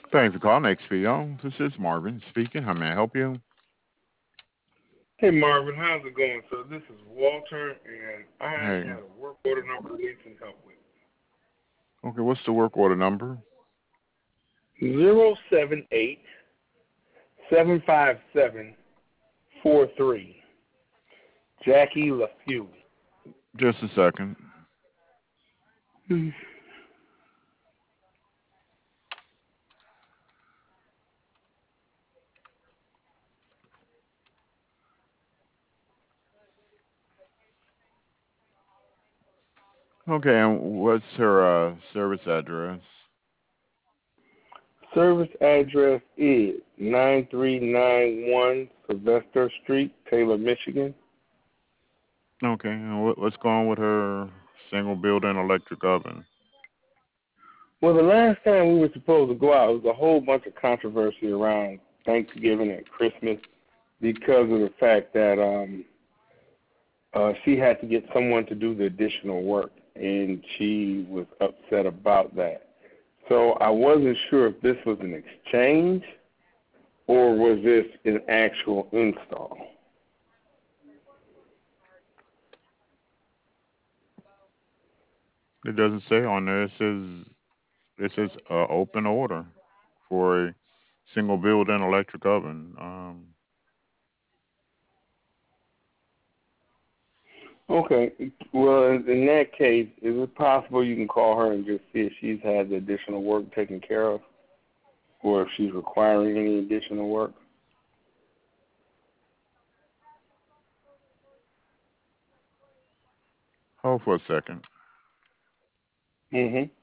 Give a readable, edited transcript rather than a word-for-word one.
Thanks for calling XPO. This is Marvin speaking. How may I help you? Hey Marvin, how's it going? So this is Walter, and I Hey. had a work order number I need some help with. Okay, what's the work order number? 078-757-43. Jackie LaFew. Just a second. Okay, and what's her service address? Service address is 9391 Sylvester Street, Taylor, Michigan. Okay, and what's going on with her single building electric oven? Well, the last time we were supposed to go out, there was a whole bunch of controversy around Thanksgiving and Christmas because of the fact that she had to get someone to do the additional work, and she was upset about that. So I wasn't sure if this was an exchange or was this an actual install. It doesn't say on there. It says open order for a single building electric oven. Okay. Well, in that case, is it possible you can call her and just see if she's had the additional work taken care of or if she's requiring any additional work? Hold for a second. Mm-hmm.